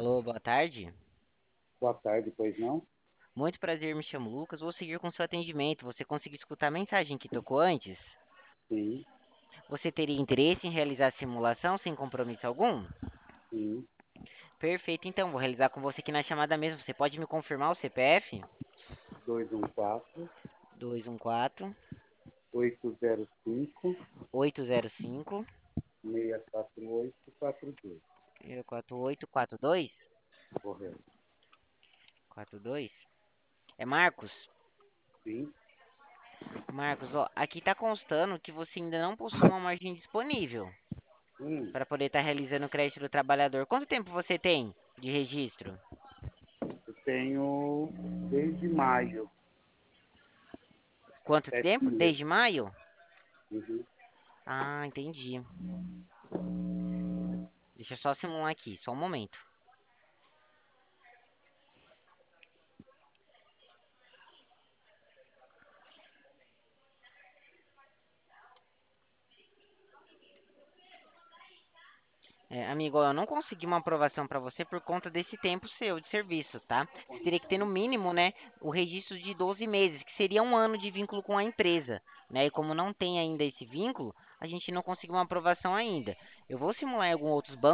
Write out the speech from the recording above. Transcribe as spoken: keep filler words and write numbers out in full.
Alô, boa tarde. Boa tarde, pois não? Muito prazer, me chamo Lucas. Vou seguir com seu atendimento. Você conseguiu escutar a mensagem que tocou antes? Sim, Você teria interesse em realizar a simulação sem compromisso algum? sim. Perfeito, então vou realizar com você aqui na chamada mesmo. Você pode me confirmar o C P F? dois um quatro, dois um quatro, oito zero cinco, oito zero cinco, seis quatro oito quatro dois. quatro oito quatro dois. Correto. quatro dois. É Marcos? Sim. Marcos, ó, aqui tá constando que você ainda não possui uma margem disponível Hum, para poder estar realizando o crédito do trabalhador. Quanto tempo você tem de registro? eu tenho desde maio, Quanto sete tempo? meses. Desde maio? Uhum. Ah, entendi. Deixa eu só simular aqui, só um momento. É, amigo, ó, eu não consegui uma aprovação para você por conta desse tempo seu de serviço, tá? Você teria que ter no mínimo, né, o registro de doze meses, que seria um ano de vínculo com a empresa, né? E como não tem ainda esse vínculo, a gente não conseguiu uma aprovação ainda. Eu vou simular em alguns outros bancos.